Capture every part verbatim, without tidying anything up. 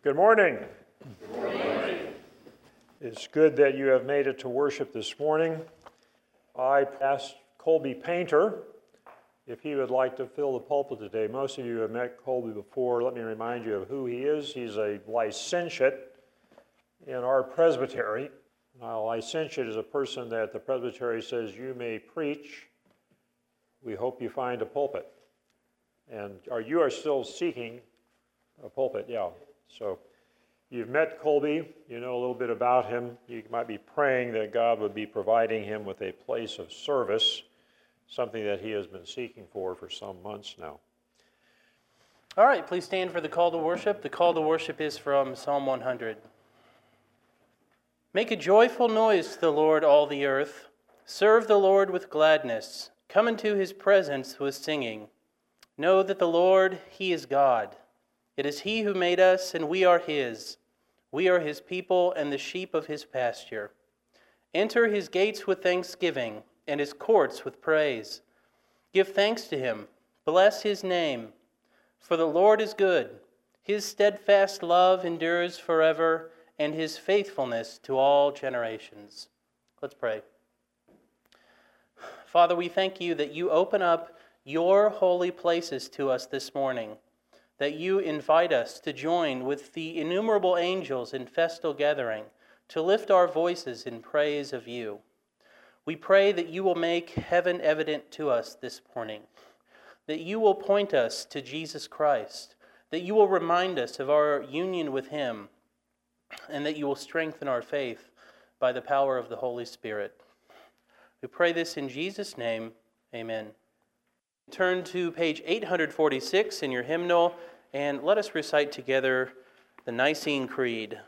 Good morning. Good morning. It's good that you have made it to worship this morning. I asked Colby Painter if he would like to fill the pulpit today. Most of you have met Colby before. Let me remind you of who he is. He's a licentiate in our presbytery. Now, a licentiate is a person that the presbytery says you may preach. We hope you find a pulpit. And are you are still seeking a pulpit? Yeah. So you've met Colby. You know a little bit about him. You might be praying that God would be providing him with a place of service, something that he has been seeking for for some months now. All right, please stand for the call to worship. The call to worship is from Psalm one hundred. Make a joyful noise to the Lord, all the earth. Serve the Lord with gladness. Come into his presence with singing. Know that the Lord, he is God. It is he who made us, and we are his. We are his people and the sheep of his pasture. Enter his gates with thanksgiving and his courts with praise. Give thanks to him. Bless his name. For the Lord is good. His steadfast love endures forever, and his faithfulness to all generations. Let's pray. Father, we thank you that you open up your holy places to us this morning, that you invite us to join with the innumerable angels in festal gathering to lift our voices in praise of you. We pray that you will make heaven evident to us this morning, that you will point us to Jesus Christ, that you will remind us of our union with him, and that you will strengthen our faith by the power of the Holy Spirit. We pray this in Jesus' name, amen. Turn to page eight forty-six in your hymnal, and let us recite together the Nicene Creed.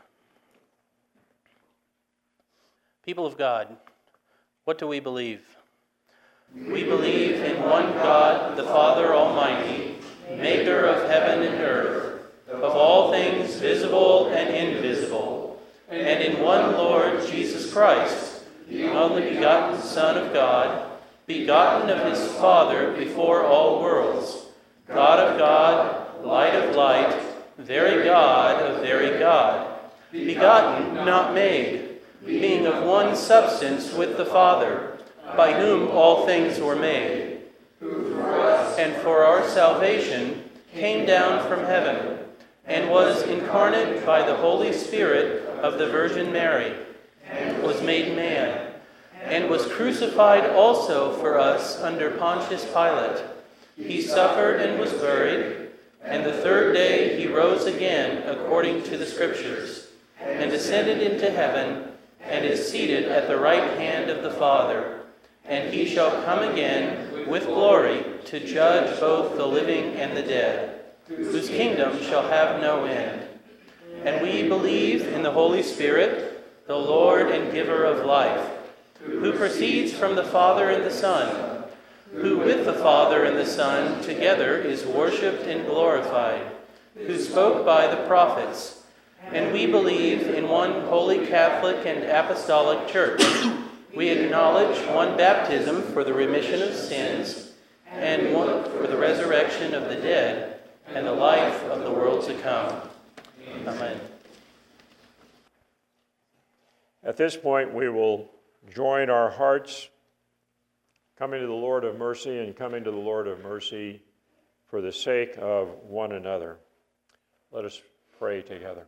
People of God, what do we believe? We believe in one God, the Father Almighty, maker of heaven and earth, of all things visible and invisible, and in one Lord Jesus Christ, the only begotten Son of God, begotten of his Father before all worlds, God of God, light of light, very God of very God, begotten, not made, being of one substance with the Father, by whom all things were made, who for us and for our salvation came down from heaven, and was incarnate by the Holy Spirit of the Virgin Mary, and was made man, and was crucified also for us under Pontius Pilate. He suffered and was buried, and the third day he rose again according to the Scriptures, and ascended into heaven, and is seated at the right hand of the Father. And he shall come again with glory to judge both the living and the dead, whose kingdom shall have no end. And we believe in the Holy Spirit, the Lord and giver of life, who proceeds from the Father and the Son, who with the Father and the Son together is worshipped and glorified, who spoke by the prophets. And we believe in one holy Catholic and apostolic church. We acknowledge one baptism for the remission of sins, and one for the resurrection of the dead, and the life of the world to come. Amen. At this point, we will join our hearts, coming to the Lord of mercy and coming to the Lord of mercy for the sake of one another. Let us pray together.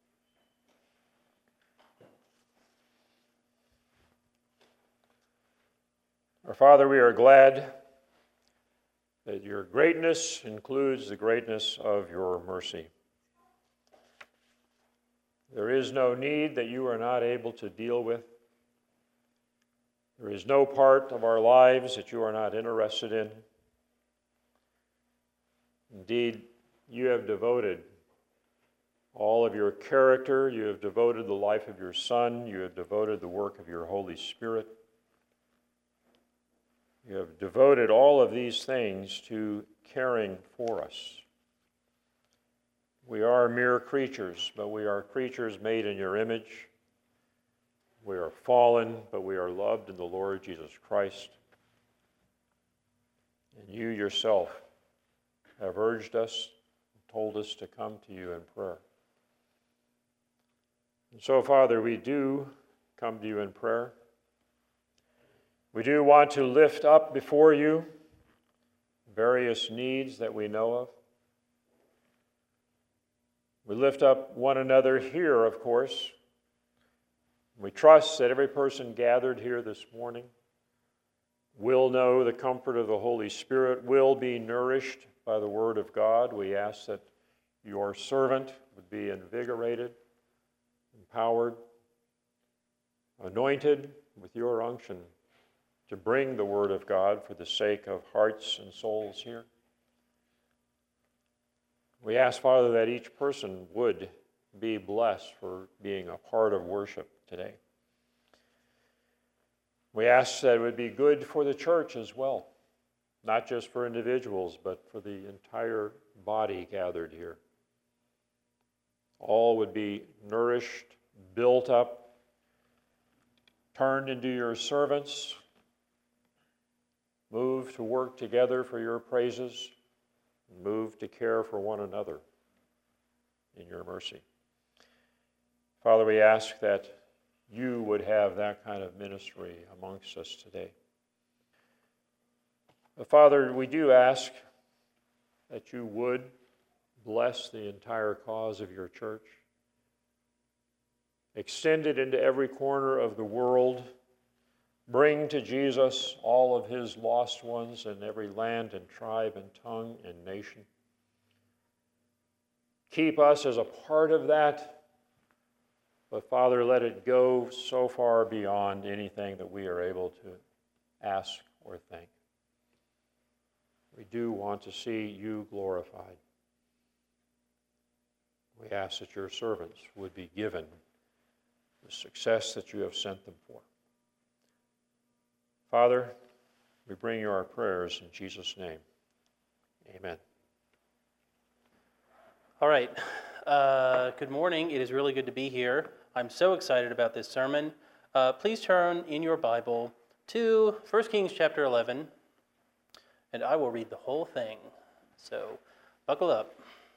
Our Father, we are glad that your greatness includes the greatness of your mercy. There is no need that you are not able to deal with. There is no part of our lives that you are not interested in. Indeed, you have devoted all of your character, you have devoted the life of your Son, you have devoted the work of your Holy Spirit. You have devoted all of these things to caring for us. We are mere creatures, but we are creatures made in your image. We are fallen, but we are loved in the Lord Jesus Christ. And you yourself have urged us, told us to come to you in prayer. And so, Father, we do come to you in prayer. We do want to lift up before you various needs that we know of. We lift up one another here, of course. We trust that every person gathered here this morning will know the comfort of the Holy Spirit, will be nourished by the Word of God. We ask that your servant would be invigorated, empowered, anointed with your unction to bring the Word of God for the sake of hearts and souls here. We ask, Father, that each person would be blessed for being a part of worship today. We ask that it would be good for the church as well, not just for individuals, but for the entire body gathered here. All would be nourished, built up, turned into your servants, moved to work together for your praises, moved to care for one another in your mercy. Father, we ask that you would have that kind of ministry amongst us today. But Father, we do ask that you would bless the entire cause of your church, extend it into every corner of the world, bring to Jesus all of his lost ones in every land and tribe and tongue and nation. Keep us as a part of that. But Father, let it go so far beyond anything that we are able to ask or think. We do want to see you glorified. We ask that your servants would be given the success that you have sent them for. Father, we bring you our prayers in Jesus' name. Amen. All right. Uh, good morning. It is really good to be here. I'm so excited about this sermon. Uh, please turn in your Bible to First Kings chapter eleven, and I will read the whole thing. So buckle up.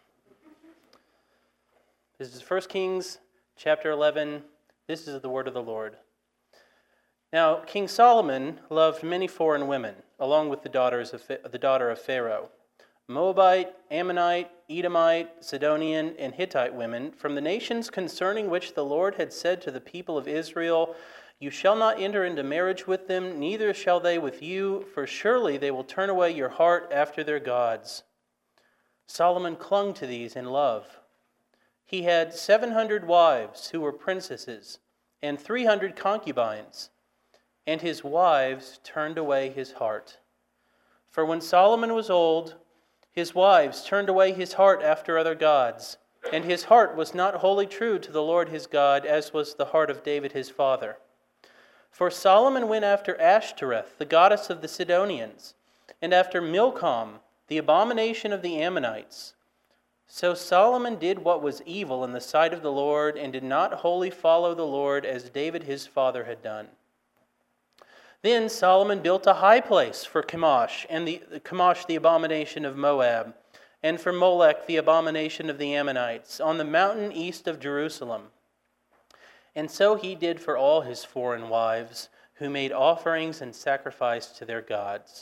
This is First Kings chapter eleven. This is the word of the Lord. Now, King Solomon loved many foreign women, along with the daughters of the daughter of Pharaoh, Moabite, Ammonite, Edomite, Sidonian, and Hittite women from the nations concerning which the Lord had said to the people of Israel, "You shall not enter into marriage with them, neither shall they with you, for surely they will turn away your heart after their gods." Solomon clung to these in love. He had seven hundred wives who were princesses, and three hundred concubines, and his wives turned away his heart. For when Solomon was old, his wives turned away his heart after other gods, and his heart was not wholly true to the Lord his God, as was the heart of David his father. For Solomon went after Ashtoreth, the goddess of the Sidonians, and after Milcom, the abomination of the Ammonites. So Solomon did what was evil in the sight of the Lord, and did not wholly follow the Lord as David his father had done. Then Solomon built a high place for Chemosh, and the Chemosh, the abomination of Moab, and for Molech, the abomination of the Ammonites, on the mountain east of Jerusalem. And so he did for all his foreign wives, who made offerings and sacrificed to their gods.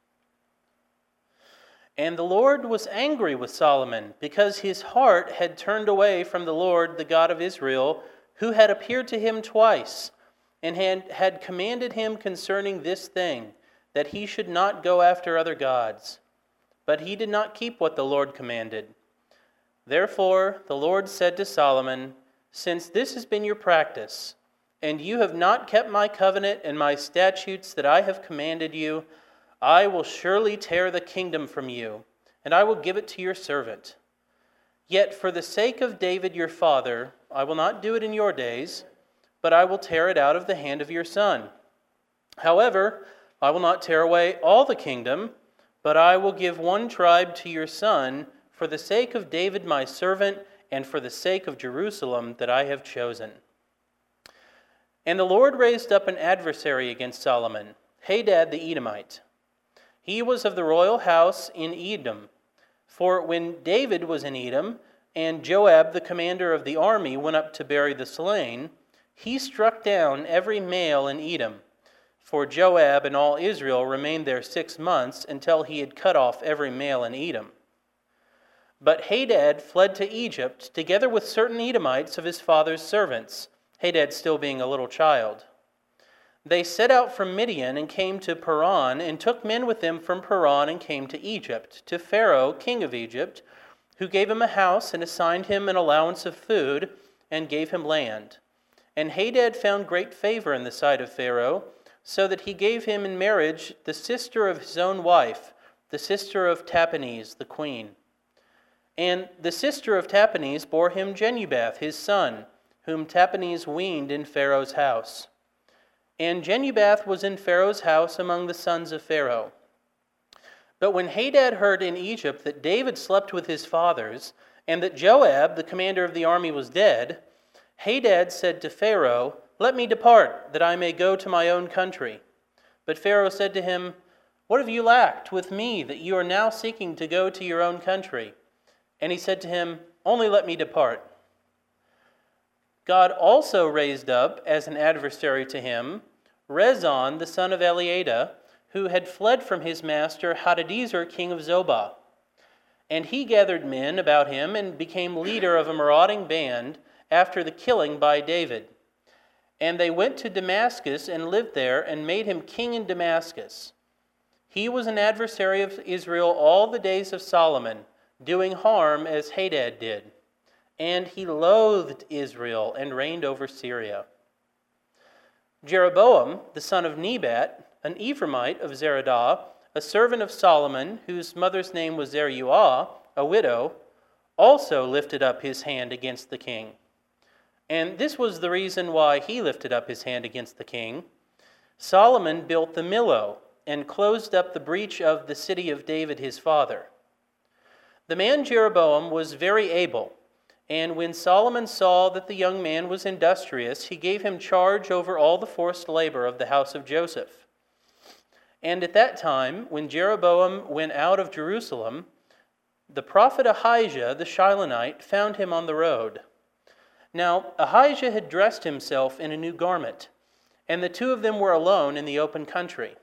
And the Lord was angry with Solomon, because his heart had turned away from the Lord, the God of Israel, who had appeared to him twice, and had, had commanded him concerning this thing, that he should not go after other gods. But he did not keep what the Lord commanded. Therefore the Lord said to Solomon, "Since this has been your practice, and you have not kept my covenant and my statutes that I have commanded you, I will surely tear the kingdom from you, and I will give it to your servant. Yet for the sake of David your father, I will not do it in your days, but I will tear it out of the hand of your son. However, I will not tear away all the kingdom, but I will give one tribe to your son for the sake of David my servant, and for the sake of Jerusalem that I have chosen." And the Lord raised up an adversary against Solomon, Hadad the Edomite. He was of the royal house in Edom. For when David was in Edom, and Joab, the commander of the army, went up to bury the slain, he struck down every male in Edom. For Joab and all Israel remained there six months until he had cut off every male in Edom. But Hadad fled to Egypt, together with certain Edomites of his father's servants, Hadad still being a little child. They set out from Midian and came to Paran, and took men with them from Paran and came to Egypt, to Pharaoh, king of Egypt, who gave him a house and assigned him an allowance of food and gave him land. And Hadad found great favor in the sight of Pharaoh, so that he gave him in marriage the sister of his own wife, the sister of Tahpenes, the queen. And the sister of Tahpenes bore him Genubath, his son, whom Tahpenes weaned in Pharaoh's house. And Genubath was in Pharaoh's house among the sons of Pharaoh. But when Hadad heard in Egypt that David slept with his fathers, and that Joab, the commander of the army, was dead, Hadad said to Pharaoh, "Let me depart, that I may go to my own country." But Pharaoh said to him, "What have you lacked with me, that you are now seeking to go to your own country?" And he said to him, "Only let me depart." God also raised up as an adversary to him Rezon, the son of Eliada, who had fled from his master Hadadezer, king of Zobah. And he gathered men about him and became leader of a marauding band after the killing by David. And they went to Damascus and lived there and made him king in Damascus. He was an adversary of Israel all the days of Solomon, doing harm as Hadad did. And he loathed Israel and reigned over Syria. Jeroboam, the son of Nebat, an Ephraimite of Zeradah, a servant of Solomon, whose mother's name was Zeruiah, a widow, also lifted up his hand against the king. And this was the reason why he lifted up his hand against the king. Solomon built the Millo and closed up the breach of the city of David his father. The man Jeroboam was very able, and when Solomon saw that the young man was industrious, he gave him charge over all the forced labor of the house of Joseph. And at that time, when Jeroboam went out of Jerusalem, the prophet Ahijah the Shilonite found him on the road. Now Ahijah had dressed himself in a new garment, and the two of them were alone in the open country.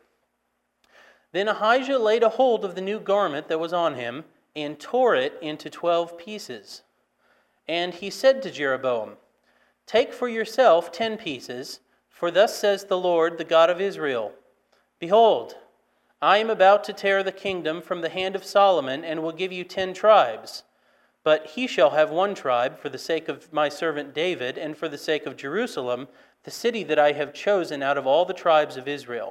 Then Ahijah laid a hold of the new garment that was on him, and tore it into twelve pieces. And he said to Jeroboam, "Take for yourself ten pieces, for thus says the Lord, the God of Israel, Behold, I am about to tear the kingdom from the hand of Solomon, and will give you ten tribes. But he shall have one tribe for the sake of my servant David, and for the sake of Jerusalem, the city that I have chosen out of all the tribes of Israel.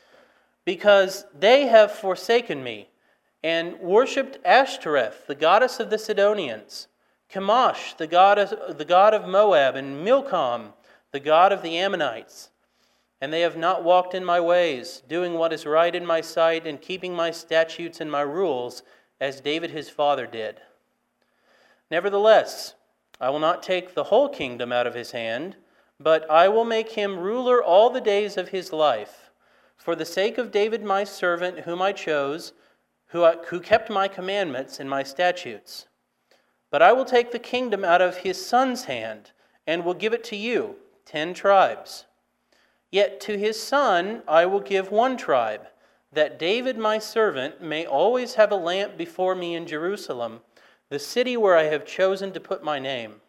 Because they have forsaken me, and worshipped Ashtoreth, the goddess of the Sidonians, Chemosh, the god of, the god of Moab, and Milcom, the god of the Ammonites. And they have not walked in my ways, doing what is right in my sight, and keeping my statutes and my rules, as David his father did. Nevertheless, I will not take the whole kingdom out of his hand, but I will make him ruler all the days of his life, for the sake of David my servant, whom I chose, who, I, who kept my commandments and my statutes. But I will take the kingdom out of his son's hand, and will give it to you, ten tribes. Yet to his son I will give one tribe, that David my servant may always have a lamp before me in Jerusalem, the city where I have chosen to put my name.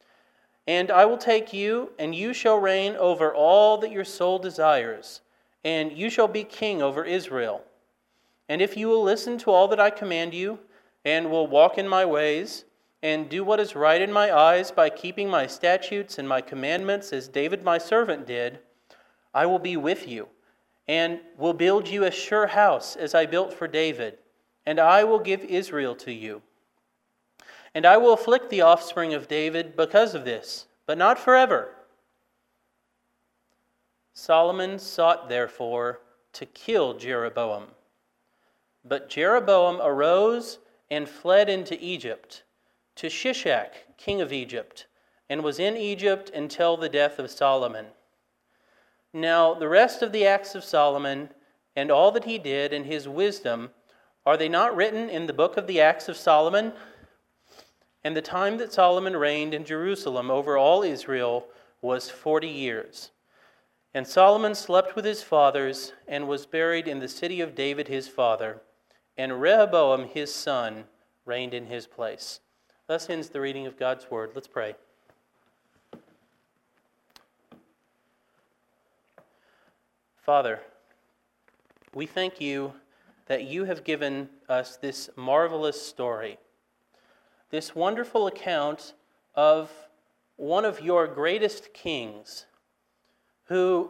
And I will take you, and you shall reign over all that your soul desires, and you shall be king over Israel. And if you will listen to all that I command you, and will walk in my ways, and do what is right in my eyes by keeping my statutes and my commandments as David my servant did, I will be with you, and will build you a sure house as I built for David, and I will give Israel to you. And I will afflict the offspring of David because of this, but not forever." Solomon sought, therefore, to kill Jeroboam. But Jeroboam arose and fled into Egypt, to Shishak, king of Egypt, and was in Egypt until the death of Solomon. Now the rest of the acts of Solomon, and all that he did, and his wisdom, are they not written in the book of the Acts of Solomon? And the time that Solomon reigned in Jerusalem over all Israel was forty years. And Solomon slept with his fathers and was buried in the city of David his father. And Rehoboam his son reigned in his place. Thus ends the reading of God's word. Let's pray. Father, we thank you that you have given us this marvelous story, this wonderful account of one of your greatest kings, who,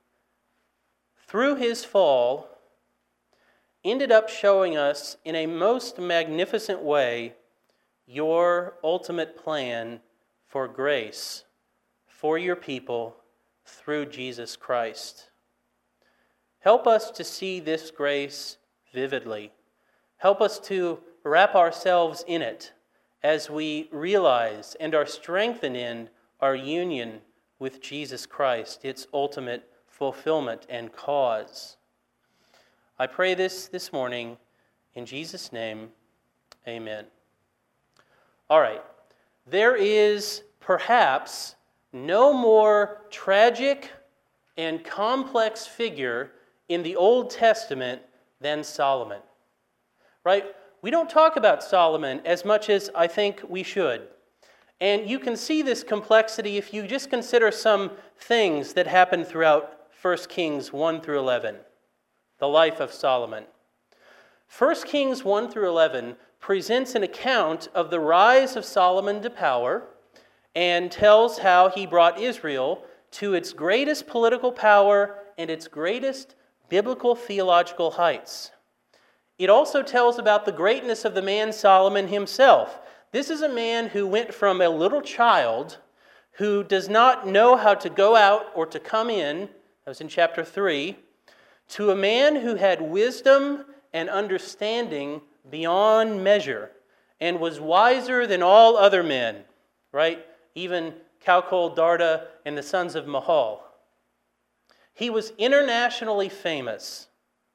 through his fall, ended up showing us in a most magnificent way your ultimate plan for grace for your people through Jesus Christ. Help us to see this grace vividly. Help us to wrap ourselves in it as we realize and are strengthened in our union with Jesus Christ, its ultimate fulfillment and cause. I pray this this morning in Jesus' name, amen. All right, there is perhaps no more tragic and complex figure in the Old Testament than Solomon, right? We don't talk about Solomon as much as I think we should. And you can see this complexity if you just consider some things that happened throughout First Kings one through eleven, the life of Solomon. First Kings one through eleven presents an account of the rise of Solomon to power and tells how he brought Israel to its greatest political power and its greatest biblical theological heights. It also tells about the greatness of the man Solomon himself. This is a man who went from a little child who does not know how to go out or to come in, that was in chapter three, to a man who had wisdom and understanding beyond measure and was wiser than all other men, right? Even Calcol, Darda, and the sons of Mahal. He was internationally famous.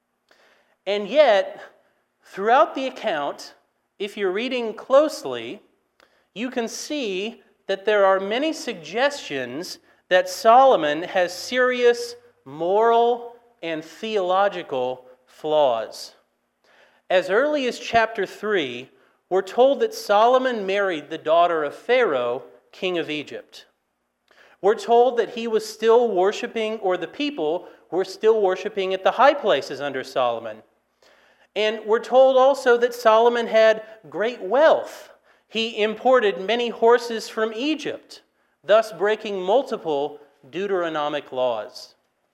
And yet, throughout the account, if you're reading closely, you can see that there are many suggestions that Solomon has serious moral and theological flaws. As early as chapter three, we're told that Solomon married the daughter of Pharaoh, king of Egypt. We're told that he was still worshiping, or the people were still worshiping at the high places under Solomon. And we're told also that Solomon had great wealth. He imported many horses from Egypt, thus breaking multiple Deuteronomic laws.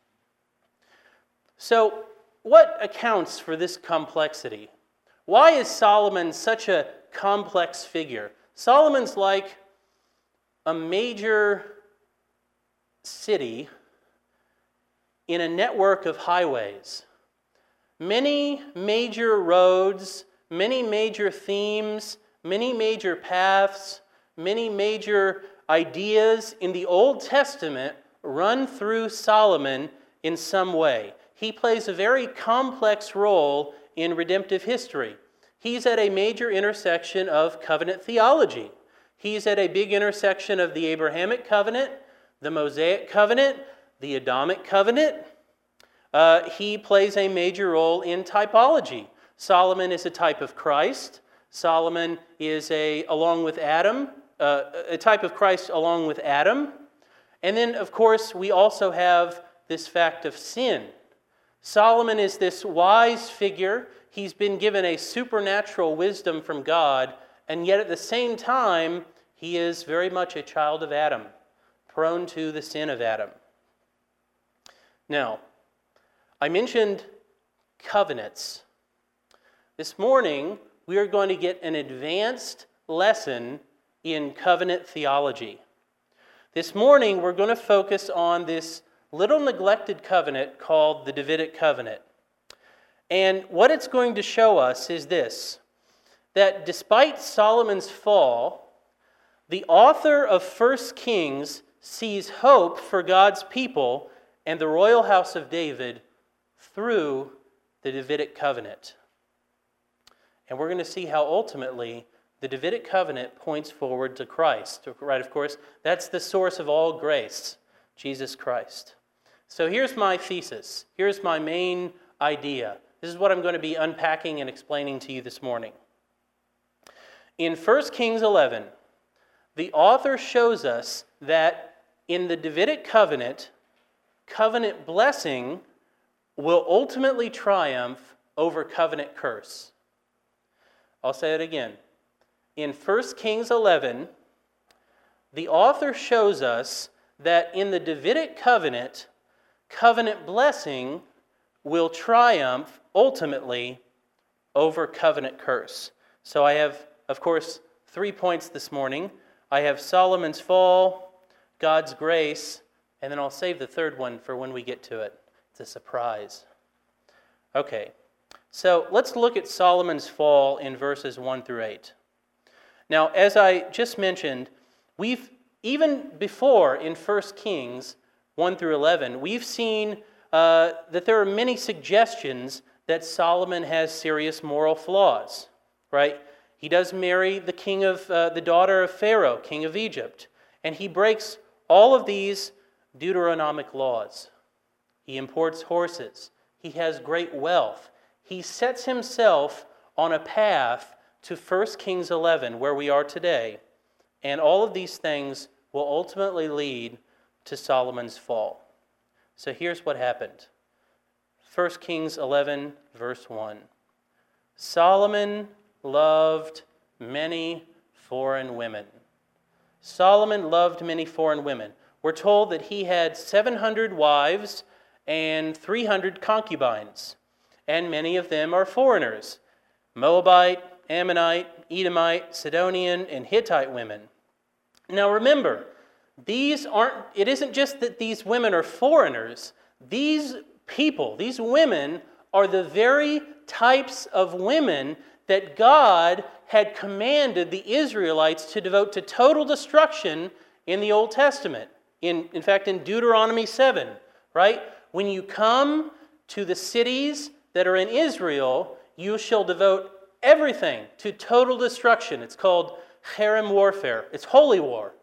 So, what accounts for this complexity? Why is Solomon such a complex figure? Solomon's like a major city in a network of highways. Many major roads, many major themes, many major paths, many major ideas in the Old Testament run through Solomon in some way. He plays a very complex role in redemptive history. He's at a major intersection of covenant theology. He's at a big intersection of the Abrahamic covenant, the Mosaic covenant, the Adamic covenant. Uh, he plays a major role in typology. Solomon is a type of Christ. Solomon is a, along with Adam, uh, a type of Christ along with Adam. And then, of course, we also have this fact of sin. Solomon is this wise figure. He's been given a supernatural wisdom from God, and yet at the same time, he is very much a child of Adam, prone to the sin of Adam. Now, I mentioned covenants. This morning, we are going to get an advanced lesson in covenant theology. This morning, we're going to focus on this little neglected covenant called the Davidic covenant. And what it's going to show us is this, that despite Solomon's fall, the author of First Kings sees hope for God's people and the royal house of David through the Davidic covenant. And we're going to see how ultimately The Davidic covenant points forward to Christ, right? Of course, that's the source of all grace, Jesus Christ. So here's my thesis. Here's my main idea. This is what I'm going to be unpacking and explaining to you this morning. In First Kings eleven, the author shows us that in the Davidic covenant, covenant blessing will ultimately triumph over covenant curse. I'll say it again. In First Kings eleven, the author shows us that in the Davidic covenant, covenant blessing will triumph ultimately over covenant curse. So I have, of course, three points this morning. I have Solomon's fall, God's grace, and then I'll save the third one for when we get to it. It's a surprise. Okay, so let's look at Solomon's fall in verses one through eight. Now, as I just mentioned, we've, even before in First Kings one through eleven, we've seen uh, that there are many suggestions that Solomon has serious moral flaws, right? He does marry the king of uh, the daughter of Pharaoh, king of Egypt, and he breaks all of these Deuteronomic laws. He imports horses. He has great wealth. He sets himself on a path to First Kings eleven, where we are today, and all of these things will ultimately lead to Solomon's fall. So here's what happened. First Kings eleven, verse one. Solomon loved many foreign women. Solomon loved many foreign women. We're told that he had seven hundred wives and three hundred concubines, and many of them are foreigners. Moabite, Ammonite, Edomite, Sidonian, and Hittite women. Now remember, these aren't, it isn't just that these women are foreigners. These people, these women, are the very types of women that God had commanded the Israelites to devote to total destruction in the Old Testament. In, in fact, in Deuteronomy seven, right? When you come to the cities that are in Israel, you shall devote everything to total destruction. It's called cherem warfare. It's holy war.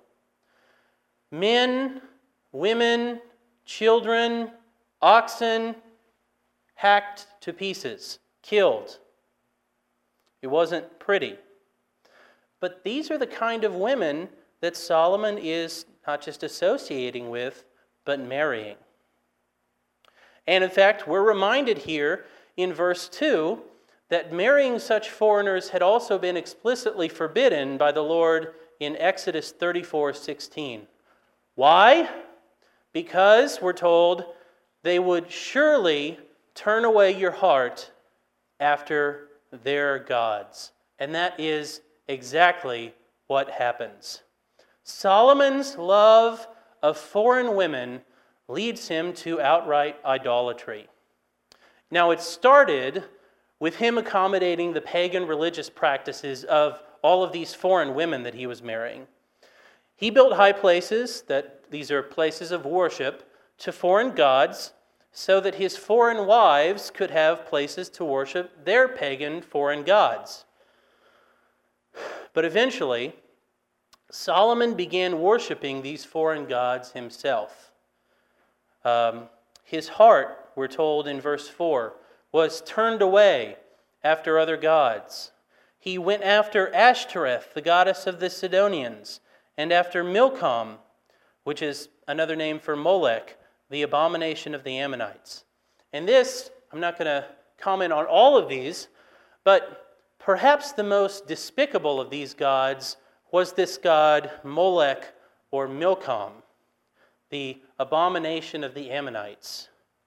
Men, women, children, oxen, hacked to pieces, killed. It wasn't pretty. But these are the kind of women that Solomon is not just associating with, but marrying. And in fact, we're reminded here in verse two that marrying such foreigners had also been explicitly forbidden by the Lord in Exodus thirty-four sixteen. Why? Because, we're told, they would surely turn away your heart after their gods. And that is exactly what happens. Solomon's love of foreign women leads him to outright idolatry. Now, it started with him accommodating the pagan religious practices of all of these foreign women that he was marrying. He built high places, that these are places of worship, to foreign gods, so that his foreign wives could have places to worship their pagan foreign gods. But eventually, Solomon began worshiping these foreign gods himself. Um, his heart, we're told in verse four, was turned away after other gods. He went after Ashtoreth, the goddess of the Sidonians, and after Milcom, which is another name for Molech, the abomination of the Ammonites. And this, I'm not going to comment on all of these, but perhaps the most despicable of these gods was this god Molech or Milcom, the abomination of the Ammonites.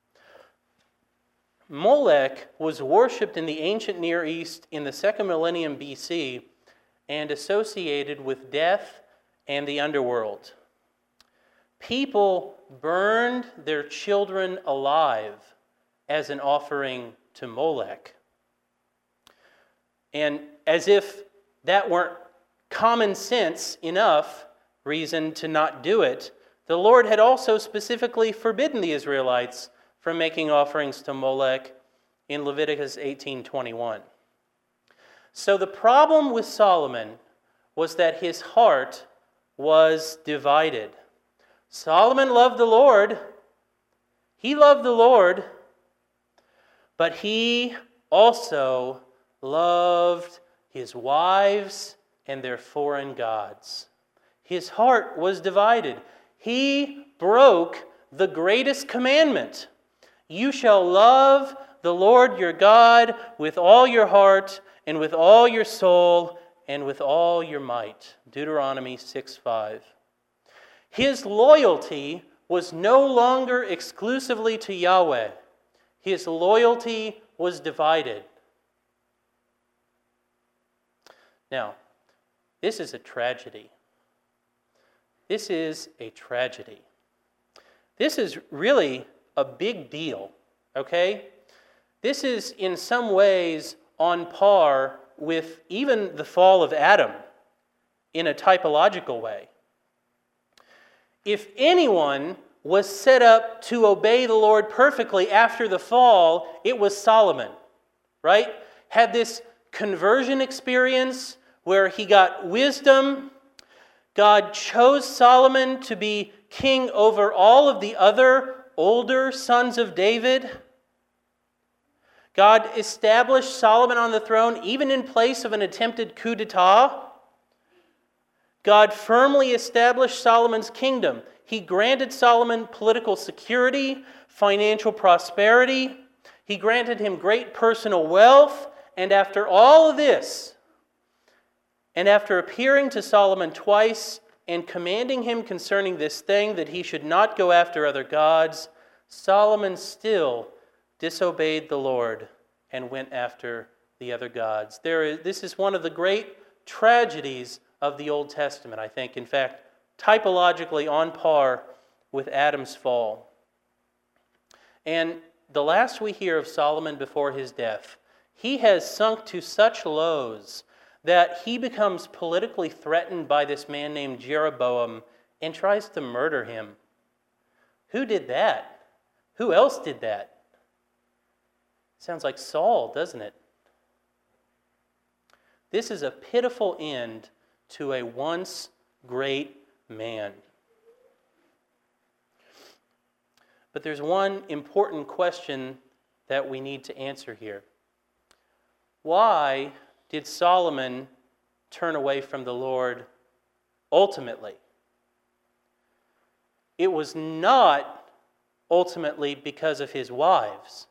Molech was worshipped in the ancient Near East in the second millennium B C and associated with death and the underworld. People burned their children alive as an offering to Molech. And as if that weren't common sense enough reason to not do it, the Lord had also specifically forbidden the Israelites from making offerings to Molech in Leviticus eighteen twenty-one. So the problem with Solomon was that his heart was divided. Solomon loved the Lord. He loved the Lord, but he also loved his wives and their foreign gods. His heart was divided. He broke the greatest commandment. You shall love the Lord your God with all your heart and with all your soul and with all your might. Deuteronomy six five. His loyalty was no longer exclusively to Yahweh. His loyalty was divided. Now, this is a tragedy. This is a tragedy. This is really a big deal, okay? This is in some ways on par with even the fall of Adam in a typological way. If anyone was set up to obey the Lord perfectly after the fall, it was Solomon, right? Had this conversion experience where he got wisdom. God chose Solomon to be king over all of the other older sons of David. God established Solomon on the throne even in place of an attempted coup d'etat. God firmly established Solomon's kingdom. He granted Solomon political security, financial prosperity. He granted him great personal wealth. And after all of this, and after appearing to Solomon twice and commanding him concerning this thing that he should not go after other gods, Solomon still disobeyed the Lord and went after the other gods. There is, this is one of the great tragedies of the Old Testament, I think. In fact, typologically on par with Adam's fall. And the last we hear of Solomon before his death, he has sunk to such lows that he becomes politically threatened by this man named Jeroboam and tries to murder him. Who did that? Who else did that? Sounds like Saul, doesn't it? This is a pitiful end to a once great man. But there's one important question that we need to answer here. Why did Solomon turn away from the Lord ultimately? It was not ultimately because of his wives.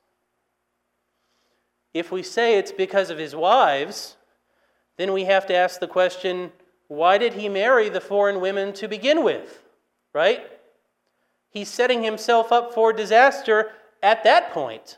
If we say it's because of his wives, then we have to ask the question, why did he marry the foreign women to begin with? Right? He's setting himself up for disaster at that point.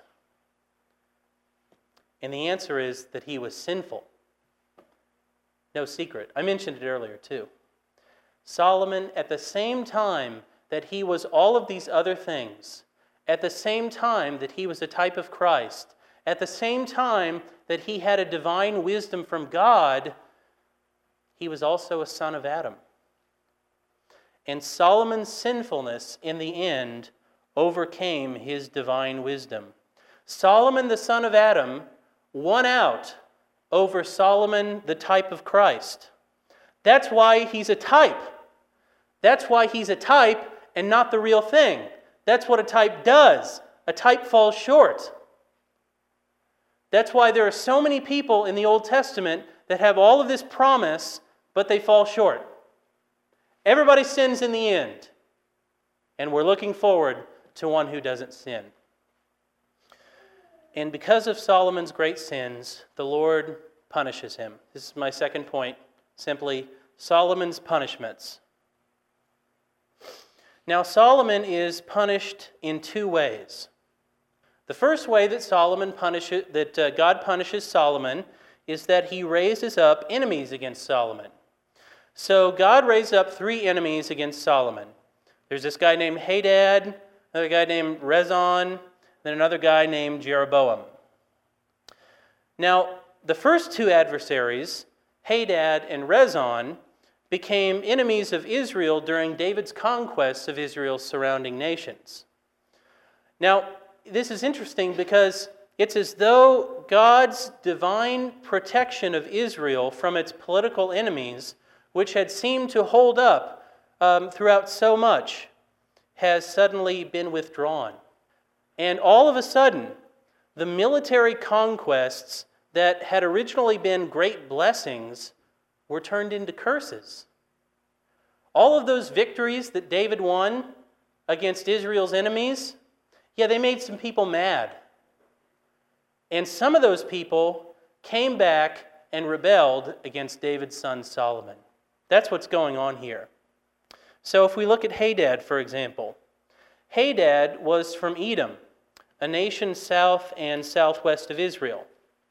And the answer is that he was sinful. No secret. I mentioned it earlier too. Solomon, at the same time that he was all of these other things, at the same time that he was a type of Christ, at the same time that he had a divine wisdom from God, he was also a son of Adam. And Solomon's sinfulness, in the end, overcame his divine wisdom. Solomon, the son of Adam, won out over Solomon, the type of Christ. That's why he's a type. That's why he's a type and not the real thing. That's what a type does. A type falls short. That's why there are so many people in the Old Testament that have all of this promise, but they fall short. Everybody sins in the end. And we're looking forward to one who doesn't sin. And because of Solomon's great sins, the Lord punishes him. This is my second point, simply Solomon's punishments. Now, Solomon is punished in two ways. The first way that Solomon punishes, that uh, God punishes Solomon is that he raises up enemies against Solomon. So God raised up three enemies against Solomon. There's this guy named Hadad, another guy named Rezon, then another guy named Jeroboam. Now, the first two adversaries, Hadad and Rezon, became enemies of Israel during David's conquests of Israel's surrounding nations. Now, this is interesting because it's as though God's divine protection of Israel from its political enemies which had seemed to hold up um, throughout so much, has suddenly been withdrawn. And all of a sudden, the military conquests that had originally been great blessings were turned into curses. All of those victories that David won against Israel's enemies, yeah, they made some people mad. And some of those people came back and rebelled against David's son Solomon. That's what's going on here. So if we look at Hadad, for example, Hadad was from Edom, a nation south and southwest of Israel.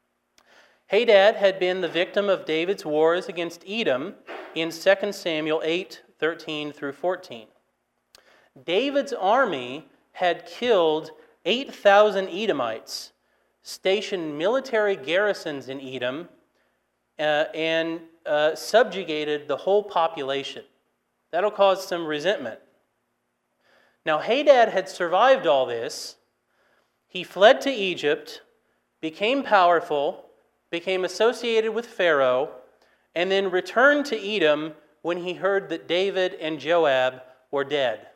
Hadad had been the victim of David's wars against Edom in Second Samuel eight, thirteen through fourteen. David's army had killed eight thousand Edomites, stationed military garrisons in Edom, uh, and uh, subjugated the whole population. That'll cause some resentment. Now, Hadad had survived all this. He fled to Egypt, became powerful, became associated with Pharaoh, and then returned to Edom when he heard that David and Joab were dead.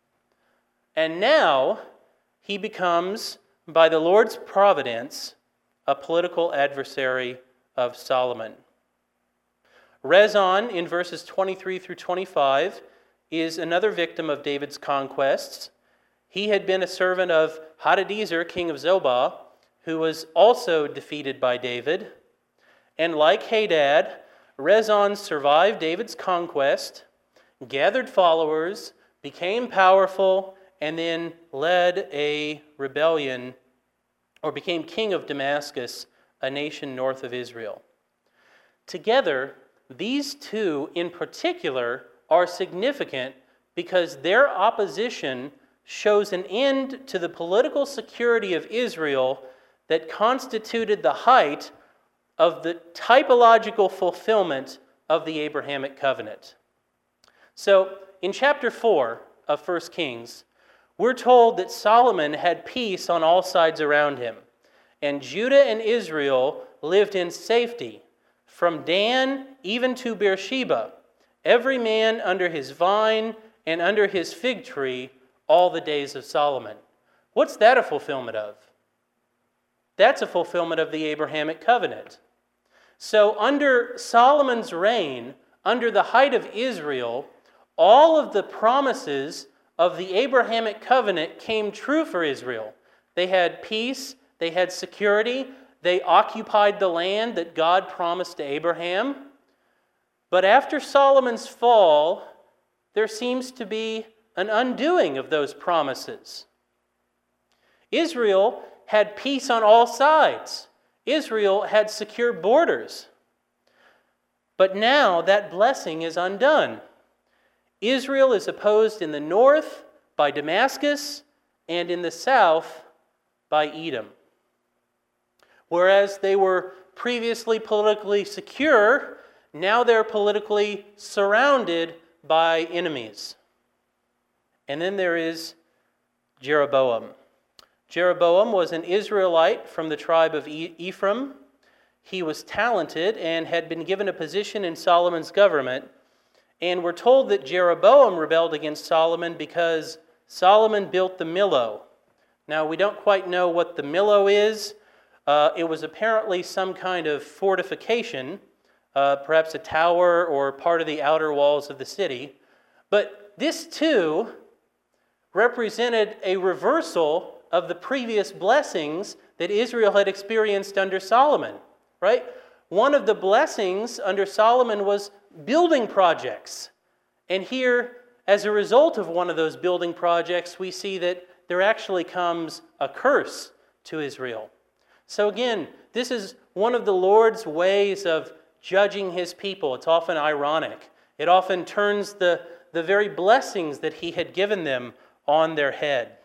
And now he becomes, by the Lord's providence, a political adversary of Solomon. Rezon, in verses twenty-three through twenty-five, is another victim of David's conquests. He had been a servant of Hadadezer, king of Zobah, who was also defeated by David. And like Hadad, Rezon survived David's conquest, gathered followers, became powerful, and then led a rebellion, or became king of Damascus, a nation north of Israel. Together, these two in particular are significant because their opposition shows an end to the political security of Israel that constituted the height of the typological fulfillment of the Abrahamic covenant. So, in chapter four of First Kings, we're told that Solomon had peace on all sides around him, and Judah and Israel lived in safety, from Dan even to Beersheba, every man under his vine and under his fig tree all the days of Solomon. What's that a fulfillment of? That's a fulfillment of the Abrahamic covenant. So under Solomon's reign, under the height of Israel, all of the promises of the Abrahamic covenant came true for Israel. They had peace, they had security, they occupied the land that God promised to Abraham. But after Solomon's fall, there seems to be an undoing of those promises. Israel had peace on all sides. Israel had secure borders. But now that blessing is undone. Israel is opposed in the north by Damascus and in the south by Edom. Whereas they were previously politically secure, now they're politically surrounded by enemies. And then there is Jeroboam. Jeroboam was an Israelite from the tribe of Ephraim. He was talented and had been given a position in Solomon's government. And we're told that Jeroboam rebelled against Solomon because Solomon built the Millo. Now, we don't quite know what the Millo is. Uh, it was apparently some kind of fortification, uh, perhaps a tower or part of the outer walls of the city. But this, too, represented a reversal of the previous blessings that Israel had experienced under Solomon, right? One of the blessings under Solomon was building projects. And here, as a result of one of those building projects, we see that there actually comes a curse to Israel. So again, this is one of the Lord's ways of judging his people. It's often ironic. It often turns the, the very blessings that he had given them on their head.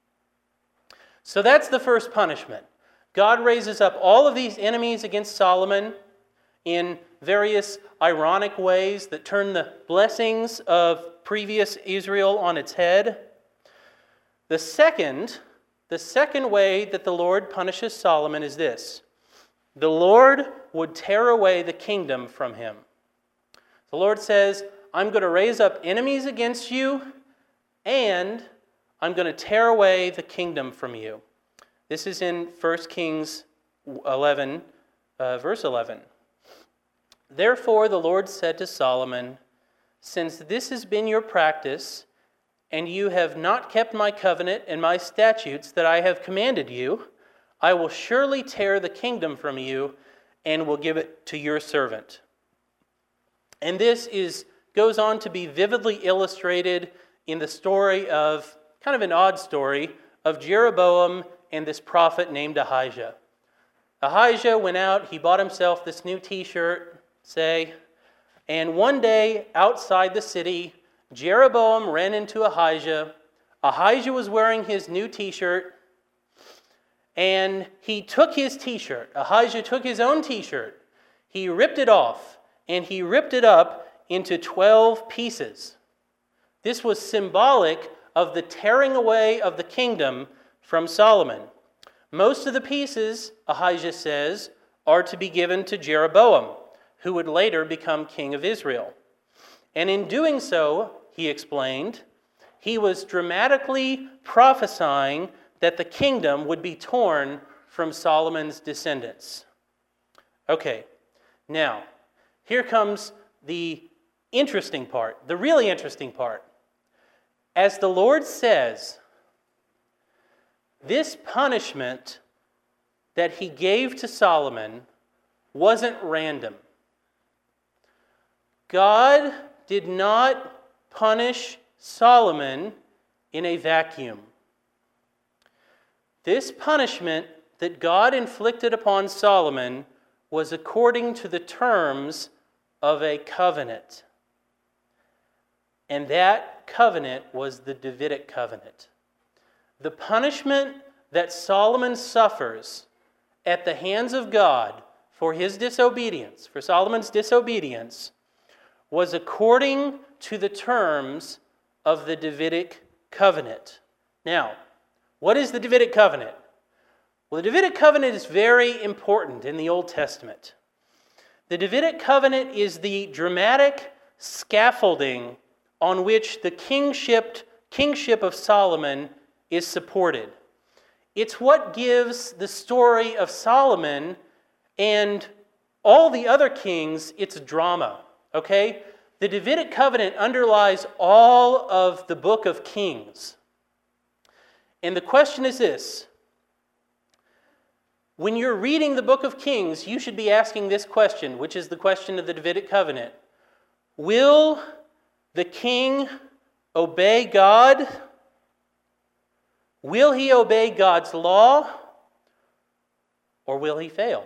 So that's the first punishment. God raises up all of these enemies against Solomon in various ironic ways that turn the blessings of previous Israel on its head. The second, the second way that the Lord punishes Solomon is this. The Lord would tear away the kingdom from him. The Lord says, I'm going to raise up enemies against you, and I'm going to tear away the kingdom from you. This is in First Kings eleven, uh, verse eleven. Therefore the Lord said to Solomon, since this has been your practice, and you have not kept my covenant and my statutes that I have commanded you, I will surely tear the kingdom from you and will give it to your servant. And this is goes on to be vividly illustrated in the story of, kind of an odd story, of Jeroboam and this prophet named Ahijah. Ahijah went out, he bought himself this new t-shirt, say, and one day outside the city, Jeroboam ran into Ahijah. Ahijah was wearing his new t-shirt, and he took his t-shirt. Ahijah took his own t-shirt. He ripped it off, and he ripped it up into twelve pieces. This was symbolic of the tearing away of the kingdom from Solomon. Most of the pieces, Ahijah says, are to be given to Jeroboam, who would later become king of Israel. And in doing so, he explained, he was dramatically prophesying that the kingdom would be torn from Solomon's descendants. Okay, now, here comes the interesting part, the really interesting part. As the Lord says, this punishment that he gave to Solomon wasn't random. God did not punish Solomon in a vacuum. This punishment that God inflicted upon Solomon was according to the terms of a covenant. And that covenant was the Davidic covenant. The punishment that Solomon suffers at the hands of God for his disobedience, for Solomon's disobedience, was according to the terms of the Davidic covenant. Now, what is the Davidic covenant? Well, the Davidic covenant is very important in the Old Testament. The Davidic covenant is the dramatic scaffolding on which the kingship, kingship of Solomon is supported. It's what gives the story of Solomon and all the other kings its drama, okay? The Davidic covenant underlies all of the book of Kings. And the question is this: when you're reading the book of Kings, you should be asking this question, which is the question of the Davidic covenant. Will the king obey God? Will he obey God's law? Or will he fail?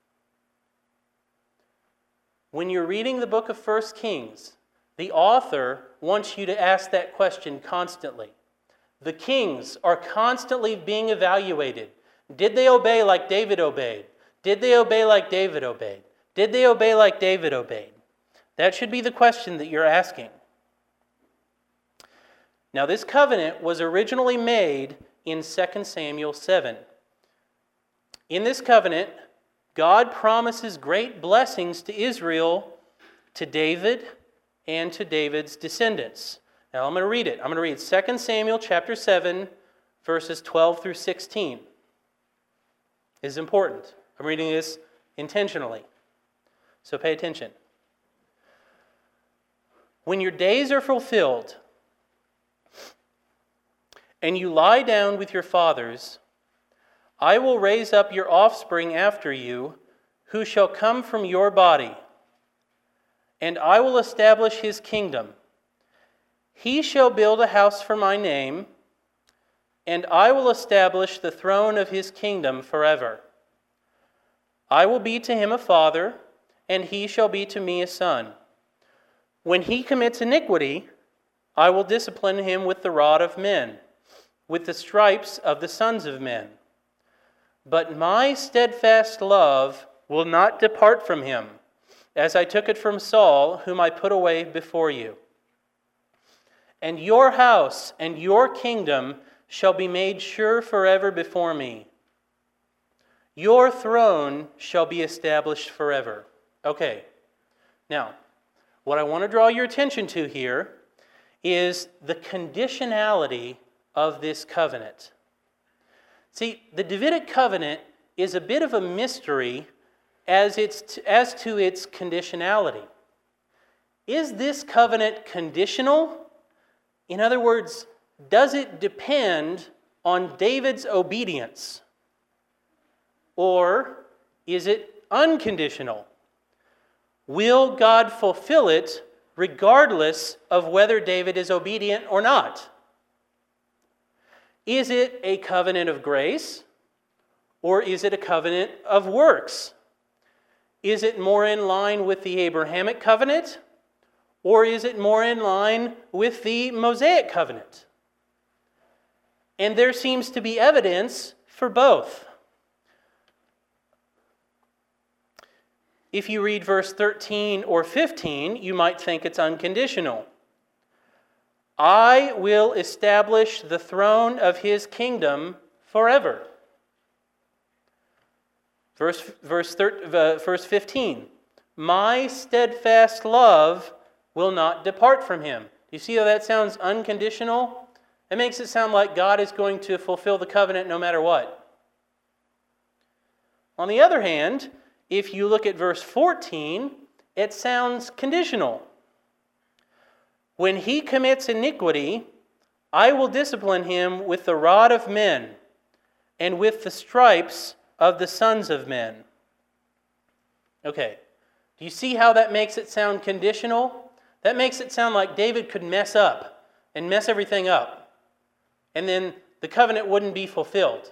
When you're reading the book of First Kings, the author wants you to ask that question constantly. The kings are constantly being evaluated. Did they obey like David obeyed? Did they obey like David obeyed? Did they obey like David obeyed? That should be the question that you're asking. Now, this covenant was originally made in Second Samuel seven. In this covenant, God promises great blessings to Israel, to David, and to David's descendants. Now, I'm going to read it. I'm going to read Second Samuel chapter seven, verses twelve through sixteen. This is important. I'm reading this intentionally, so pay attention. When your days are fulfilled, and you lie down with your fathers, I will raise up your offspring after you, who shall come from your body, and I will establish his kingdom. He shall build a house for my name, and I will establish the throne of his kingdom forever. I will be to him a father, and he shall be to me a son. When he commits iniquity, I will discipline him with the rod of men, with the stripes of the sons of men. But my steadfast love will not depart from him, as I took it from Saul, whom I put away before you. And your house and your kingdom shall be made sure forever before me. Your throne shall be established forever. Okay, now, what I want to draw your attention to here is the conditionality of this covenant. See, the Davidic covenant is a bit of a mystery as, it's as to its conditionality. Is this covenant conditional? In other words, does it depend on David's obedience? Or is it unconditional? Will God fulfill it regardless of whether David is obedient or not? Is it a covenant of grace, or is it a covenant of works? Is it more in line with the Abrahamic covenant, or is it more in line with the Mosaic covenant? And there seems to be evidence for both. If you read verse thirteen or fifteen, you might think it's unconditional. I will establish the throne of his kingdom forever. Verse, verse, thirteen, verse fifteen, my steadfast love will not depart from him. Do you see how that sounds unconditional? It makes it sound like God is going to fulfill the covenant no matter what. On the other hand, if you look at verse fourteen, it sounds conditional. When he commits iniquity, I will discipline him with the rod of men and with the stripes of the sons of men. Okay, do you see how that makes it sound conditional? That makes it sound like David could mess up and mess everything up, and then the covenant wouldn't be fulfilled.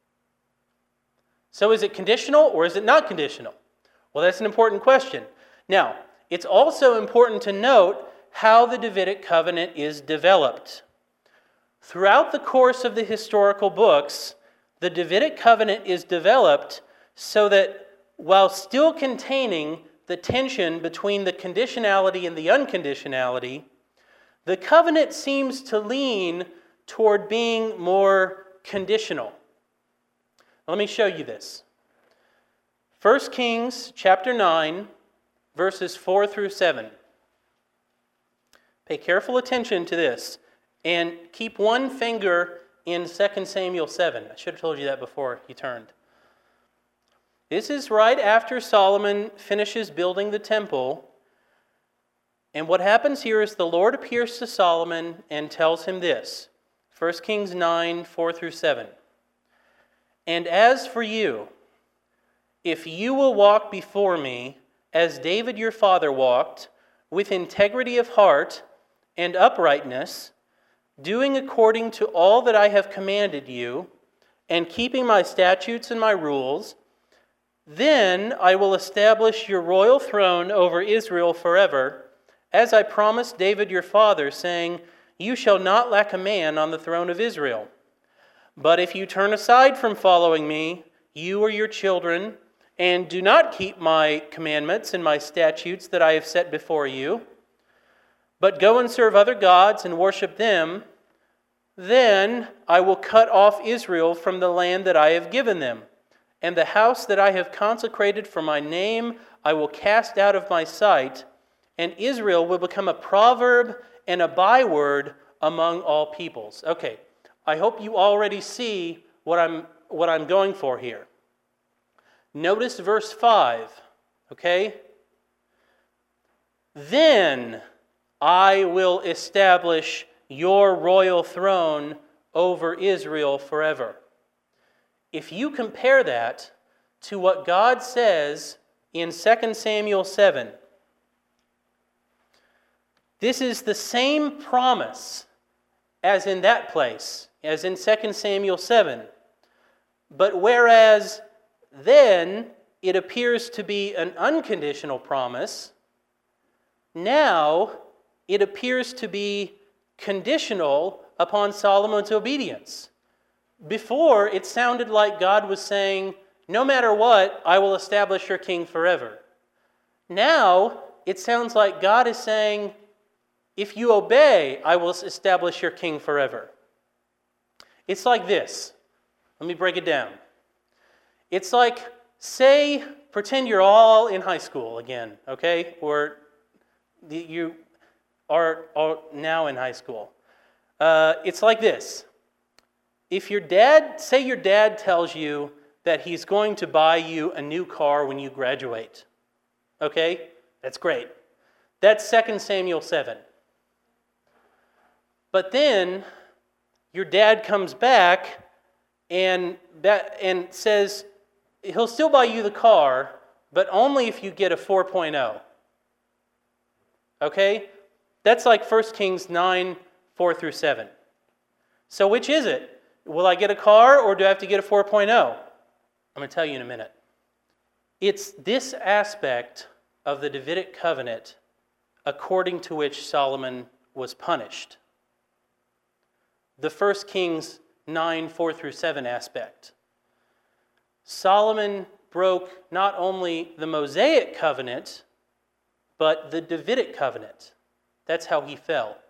So is it conditional or is it not conditional? Well, that's an important question. Now, it's also important to note how the Davidic covenant is developed. Throughout the course of the historical books, the Davidic covenant is developed so that while still containing the tension between the conditionality and the unconditionality, the covenant seems to lean toward being more conditional. Let me show you this. First Kings chapter nine, verses four through seven. Pay careful attention to this and keep one finger in Second Samuel seven. I should have told you that before you turned. This is right after Solomon finishes building the temple. And what happens here is the Lord appears to Solomon and tells him this. First Kings nine, four through seven. And as for you, if you will walk before me, as David your father walked, with integrity of heart and uprightness, doing according to all that I have commanded you, and keeping my statutes and my rules, then I will establish your royal throne over Israel forever, as I promised David your father, saying, you shall not lack a man on the throne of Israel. But if you turn aside from following me, you or your children, and do not keep my commandments and my statutes that I have set before you, but go and serve other gods and worship them, then I will cut off Israel from the land that I have given them, and the house that I have consecrated for my name I will cast out of my sight, and Israel will become a proverb and a byword among all peoples. Okay. I hope you already see what I'm, what I'm going for here. Notice verse five, okay? Then I will establish your royal throne over Israel forever. If you compare that to what God says in Second Samuel seven, this is the same promise as in that place, as in Second Samuel seven. But whereas then it appears to be an unconditional promise, now it appears to be conditional upon Solomon's obedience. Before, it sounded like God was saying, no matter what, I will establish your king forever. Now, it sounds like God is saying, if you obey, I will establish your king forever. It's like this. Let me break it down. It's like, say, pretend you're all in high school again, okay? Or you are, are now in high school. Uh, it's like this. If your dad, say your dad tells you that he's going to buy you a new car when you graduate. Okay? That's great. That's Second Samuel seven. But then your dad comes back and that and says he'll still buy you the car, but only if you get a four point oh. Okay? That's like First Kings nine, four through seven. So which is it? Will I get a car or do I have to get a four point oh? I'm going to tell you in a minute. It's this aspect of the Davidic covenant according to which Solomon was punished. The First Kings nine, four through seven aspect. Solomon broke not only the Mosaic covenant, but the Davidic covenant. That's how he fell.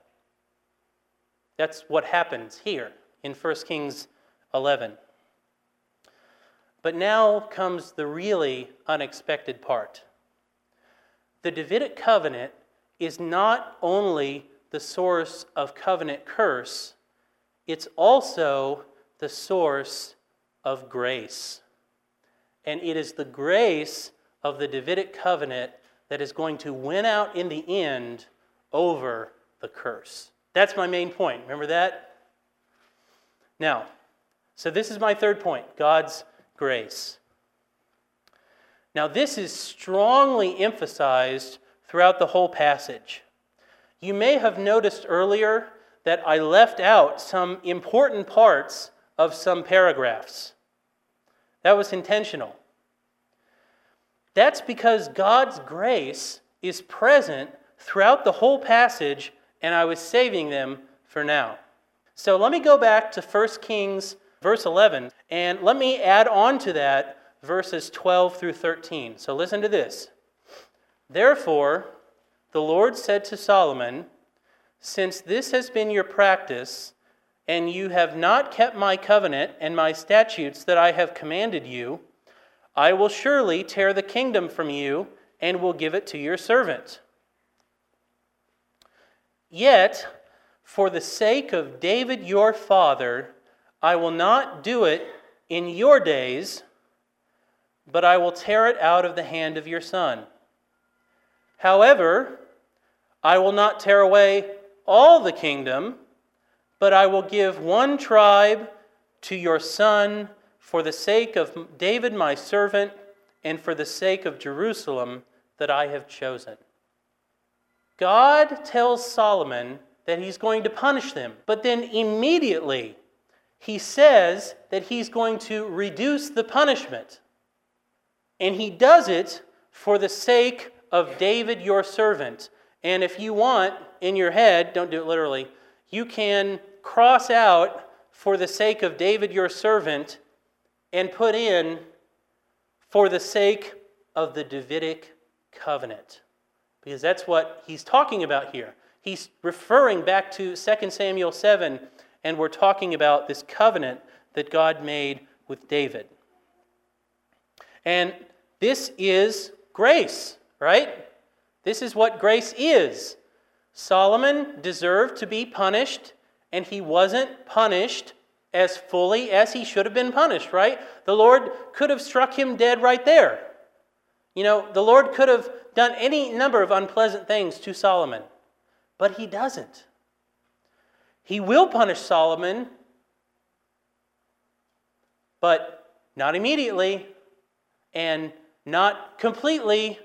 That's what happens here in First Kings eleven. But now comes the really unexpected part. The Davidic covenant is not only the source of covenant curse, it's also the source of grace. And it is the grace of the Davidic covenant that is going to win out in the end over the curse. That's my main point. Remember that? Now, so this is my third point, God's grace. Now, this is strongly emphasized throughout the whole passage. You may have noticed earlier that I left out some important parts of some paragraphs. That was intentional. That's because God's grace is present throughout the whole passage, and I was saving them for now. So let me go back to First Kings, verse eleven, and let me add on to that verses twelve through thirteen. So listen to this. Therefore, the Lord said to Solomon, since this has been your practice, and you have not kept my covenant and my statutes that I have commanded you, I will surely tear the kingdom from you and will give it to your servant. Yet, for the sake of David your father, I will not do it in your days, but I will tear it out of the hand of your son. However, I will not tear away all the kingdom, but I will give one tribe to your son for the sake of David my servant and for the sake of Jerusalem that I have chosen. God tells Solomon that he's going to punish them, but then immediately he says that he's going to reduce the punishment. And he does it for the sake of David your servant. And if you want, in your head, don't do it literally, you can cross out for the sake of David your servant and put in for the sake of the Davidic covenant. Because that's what he's talking about here. He's referring back to Second Samuel seven, and we're talking about this covenant that God made with David. And this is grace, right? This is what grace is. Solomon deserved to be punished, and he wasn't punished as fully as he should have been punished, right? The Lord could have struck him dead right there. You know, the Lord could have done any number of unpleasant things to Solomon, but he doesn't. He will punish Solomon, but not immediately and not completely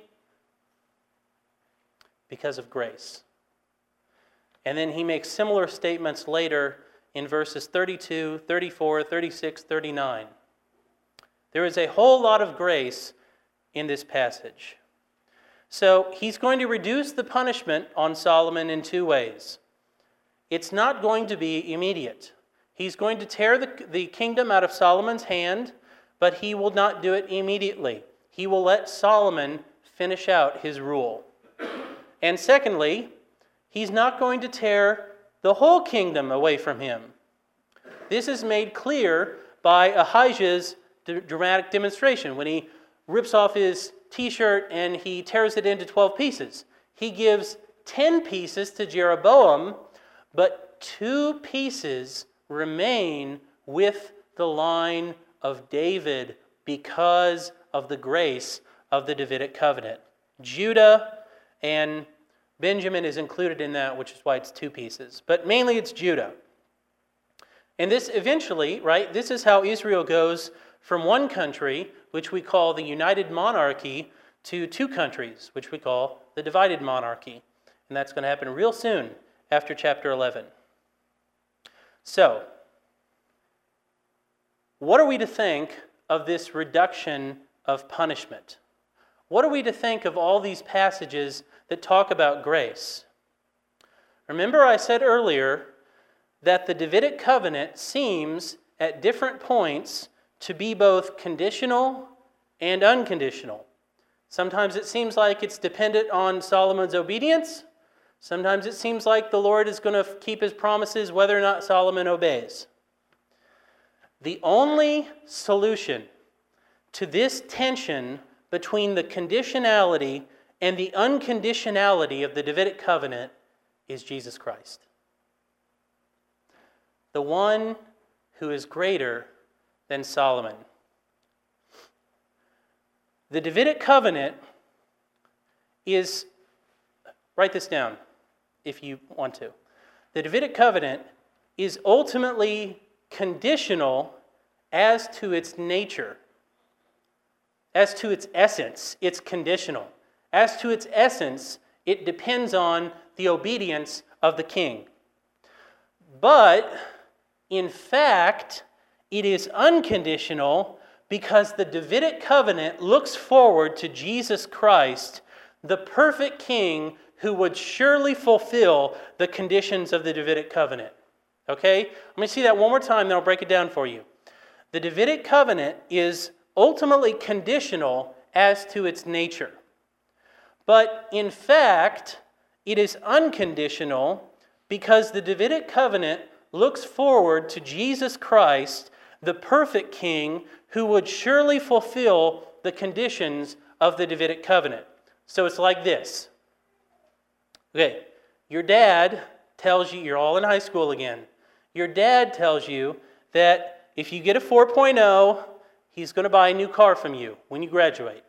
because of grace. And then he makes similar statements later in verses thirty-two, thirty-four, thirty-six, thirty-nine. There is a whole lot of grace in this passage. So he's going to reduce the punishment on Solomon in two ways. It's not going to be immediate. He's going to tear the, the kingdom out of Solomon's hand, but he will not do it immediately. He will let Solomon finish out his rule. And secondly, he's not going to tear the whole kingdom away from him. This is made clear by Ahijah's dramatic demonstration when he rips off his t-shirt and he tears it into twelve pieces. He gives ten pieces to Jeroboam, but two pieces remain with the line of David because of the grace of the Davidic covenant. Judah and Benjamin is included in that, which is why it's two pieces. But mainly it's Judah. And this eventually, right, this is how Israel goes from one country, which we call the united monarchy, to two countries, which we call the divided monarchy. And that's going to happen real soon after chapter eleven. So, what are we to think of this reduction of punishment? What are we to think of all these passages that talk about grace? Remember I said earlier that the Davidic covenant seems at different points to be both conditional and unconditional. Sometimes it seems like it's dependent on Solomon's obedience. Sometimes it seems like the Lord is going to keep his promises whether or not Solomon obeys. The only solution to this tension between the conditionality and the unconditionality of the Davidic covenant is Jesus Christ, the one who is greater than Solomon. The Davidic covenant is, write this down if you want to. The Davidic covenant is ultimately conditional as to its nature. As to its essence, it's conditional. As to its essence, it depends on the obedience of the king. But, in fact, it is unconditional because the Davidic covenant looks forward to Jesus Christ, the perfect king who would surely fulfill the conditions of the Davidic covenant. Okay? Let me see that one more time, then I'll break it down for you. The Davidic covenant is ultimately conditional as to its nature. But in fact, it is unconditional because the Davidic covenant looks forward to Jesus Christ, the perfect king who would surely fulfill the conditions of the Davidic covenant. So it's like this. Okay, your dad tells you, you're all in high school again, your dad tells you that if you get a four point oh, he's going to buy a new car from you when you graduate.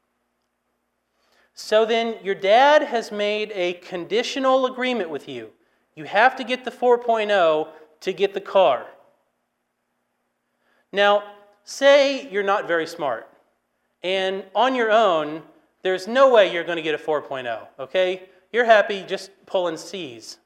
So then your dad has made a conditional agreement with you. You have to get the four point oh to get the car. Now, say you're not very smart, and on your own, there's no way you're going to get a four point oh, okay? You're happy just pulling C's.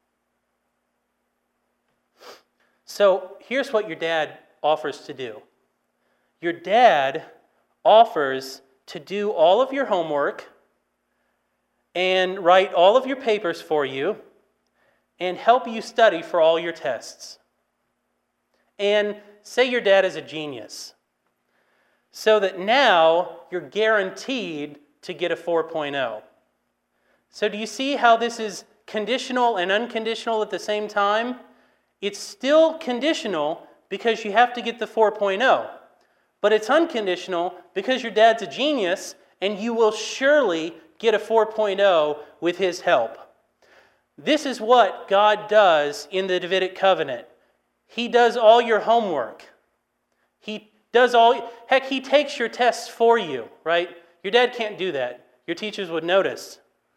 So here's what your dad offers to do. Your dad offers to do all of your homework and write all of your papers for you and help you study for all your tests. And say your dad is a genius, so that now you're guaranteed to get a four point oh. So do you see how this is conditional and unconditional at the same time? It's still conditional because you have to get the four point oh. But it's unconditional because your dad's a genius and you will surely get a four point oh with his help. This is what God does in the Davidic covenant. He does all your homework. He does all, heck, he takes your tests for you, right? Your dad can't do that. Your teachers would notice.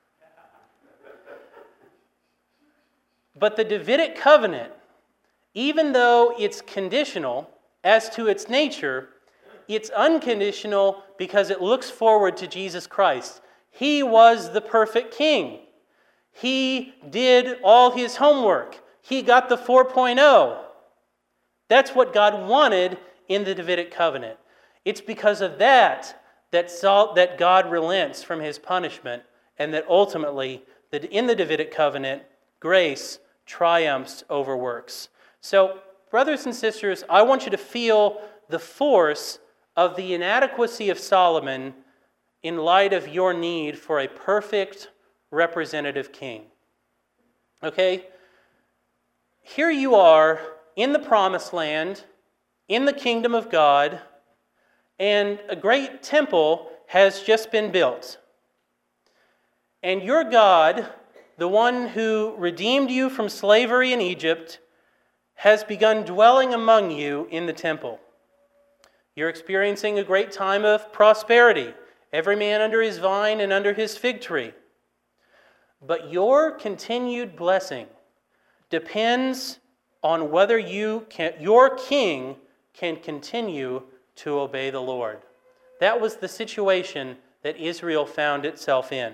But the Davidic covenant, even though it's conditional as to its nature, it's unconditional because it looks forward to Jesus Christ. He was the perfect king. He did all his homework. He got the four point oh. That's what God wanted in the Davidic covenant. It's because of that that, Saul, that God relents from his punishment, and that ultimately, that in the Davidic covenant, grace triumphs over works. So, brothers and sisters, I want you to feel the force of the inadequacy of Solomon in light of your need for a perfect representative king. Okay? Here you are in the promised land, in the kingdom of God, and a great temple has just been built. And your God the one who redeemed you from slavery in Egypt, has begun dwelling among you in the temple. You're experiencing a great time of prosperity, every man under his vine and under his fig tree. But your continued blessing depends on whether you can, your king can continue to obey the Lord. That was the situation that Israel found itself in.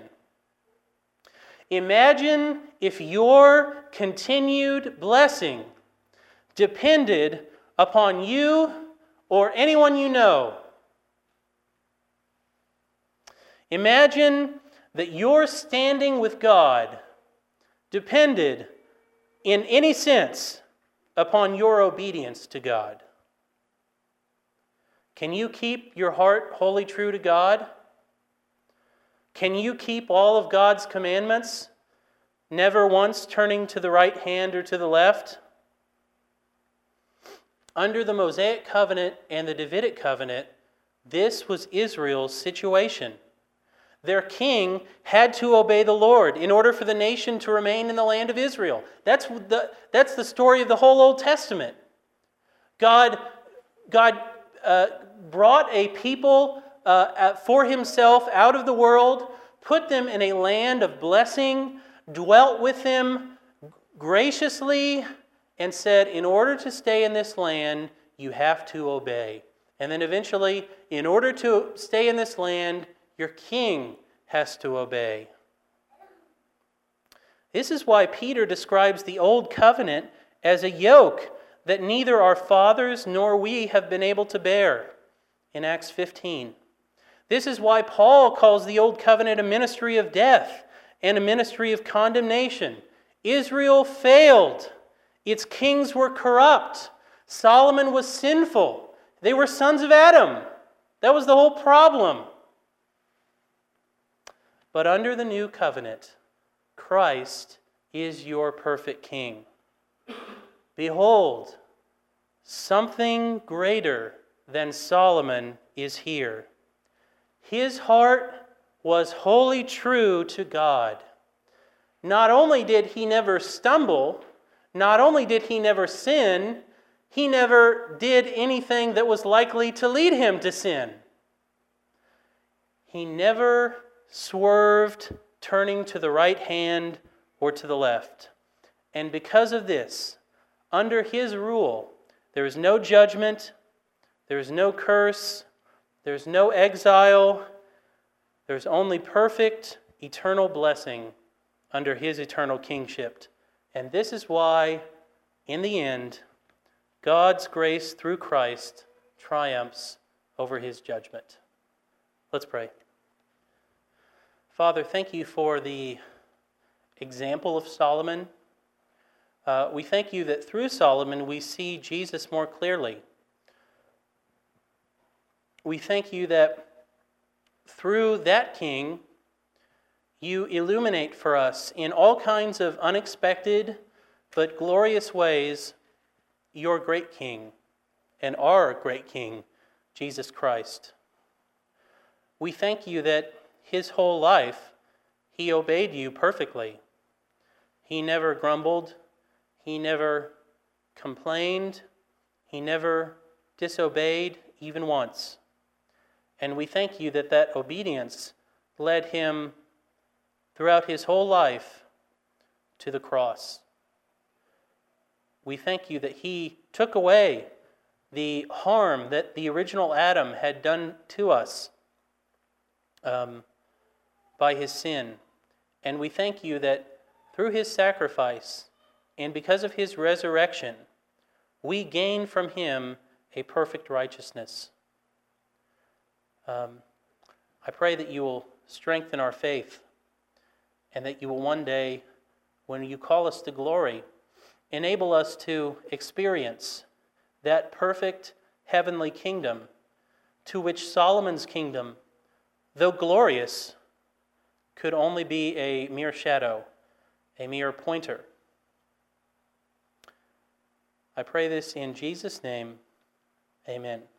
Imagine if your continued blessing depended upon you or anyone you know. Imagine that your standing with God depended in any sense upon your obedience to God. Can you keep your heart wholly true to God? Can you keep all of God's commandments, never once turning to the right hand or to the left? Under the Mosaic covenant and the Davidic covenant, this was Israel's situation. Their king had to obey the Lord in order for the nation to remain in the land of Israel. That's the, that's the story of the whole Old Testament. God, God uh, brought a people uh, for himself out of the world, put them in a land of blessing, dwelt with them graciously, and said, in order to stay in this land, you have to obey. And then eventually, in order to stay in this land, your king has to obey. This is why Peter describes the old covenant as a yoke that neither our fathers nor we have been able to bear in Acts fifteen. This is why Paul calls the old covenant a ministry of death and a ministry of condemnation. Israel failed. Its kings were corrupt. Solomon was sinful. They were sons of Adam. That was the whole problem. But under the new covenant, Christ is your perfect king. Behold, something greater than Solomon is here. His heart was wholly true to God. Not only did he never stumble, not only did he never sin, he never did anything that was likely to lead him to sin. He never swerved, turning to the right hand or to the left. And because of this, under his rule, there is no judgment, there is no curse, there is no exile, there is only perfect, eternal blessing under his eternal kingship. And this is why, in the end, God's grace through Christ triumphs over his judgment. Let's pray. Father, thank you for the example of Solomon. Uh, we thank you that through Solomon we see Jesus more clearly. We thank you that through that king, you illuminate for us in all kinds of unexpected but glorious ways your great King and our great King, Jesus Christ. We thank you that his whole life he obeyed you perfectly. He never grumbled. He never complained. He never disobeyed even once. And we thank you that that obedience led him throughout his whole life to the cross. We thank you that he took away the harm that the original Adam had done to us um, by his sin. And we thank you that through his sacrifice and because of his resurrection, we gain from him a perfect righteousness. Um, I pray that you will strengthen our faith and that you will one day, when you call us to glory, enable us to experience that perfect heavenly kingdom to which Solomon's kingdom, though glorious, could only be a mere shadow, a mere pointer. I pray this in Jesus' name. Amen.